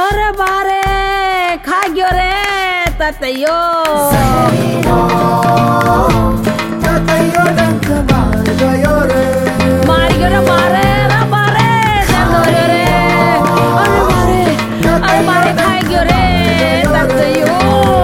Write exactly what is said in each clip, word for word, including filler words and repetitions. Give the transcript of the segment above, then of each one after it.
अरे बारे खा गयो रे ततयो ततयो डंक मार गयो रे मार गयो रे बारे रे बारे डंक गयो रे अरे बारे अरे बारे खा गयो रे ततयो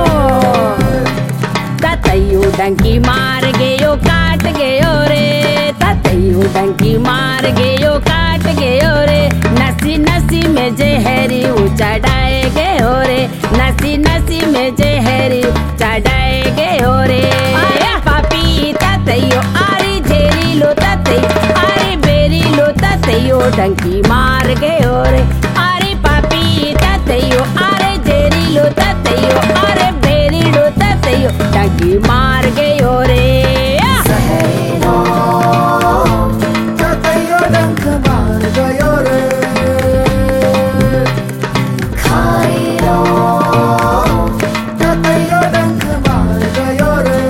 ततयो डंकी मार गयो काट गयो रे ततयो डंकी मार गयो काट गयो रे नसी नसी में जहरी चढ़ाए गयो रे नसी नसी में जहरी चढ़ाए गयो रे पापी ततयो आरी झेरी लो ततयो आरी बेरी लो ततयो डंकी मार गयो रे आरी पापी ततयो आरे झेरी लो ततयो आरे बेरी लो ततयो डंकी मार गयो रे ततयो डंक मार गयो रे ततयो डंक मार गयो रे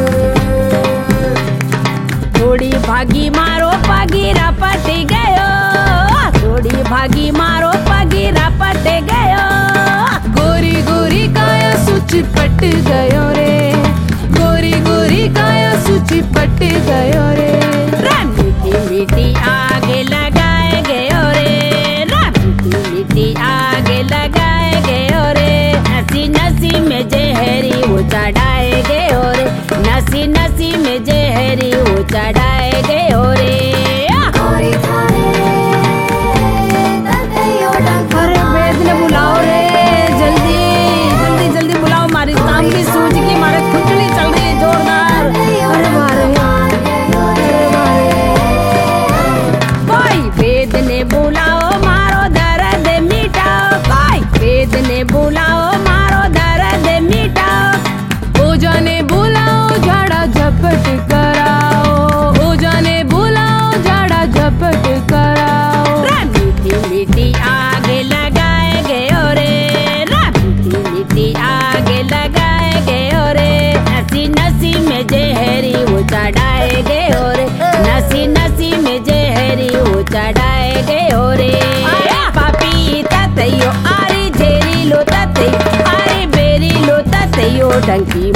थोड़ी भागी मारो पगीरा पट गयो थोड़ी भागी मारो पगीरा पट गयो गोरी गोरी काया सूची पट गयो रे गोरी गोरी काया सूची पट गयो रे मीठी मीठी आगे लगाए गयो रे मीठी मीठी आगे लगाए गयो रे नसी नसी में जहरी वो चढ़ाए गयो रे नसी नसी में जहरी वो चढ़ाए गयो रे अरे वेद ने बुलाओ रे जल्दी जल्दी जल्दी बुलाओ हमारी शाम की सूझ की हमारे खुजली चल रही है जोरदार अरे मारे कोई वेद ने बुलाओ मारो दर्द मिटाओ कोई वेद ने बुलाओ मारो दर्द मिटाओ ओजा ने बुलाओ झाड़ा झपट कराओ ओजा ने बुलाओ झाड़ा झपट कराओ मीठी मीठी आगे लगाए गयो रे मीठी मीठी आगे लगाए गयो रे नसी नसी में जहरी वो चढ़ाए गयो रे नसी नसी में जहरी वो चढ़ाए गयो रे पापी ततयो आरी झेरी लो ततयो आरी बेरी लो ततयो डंकी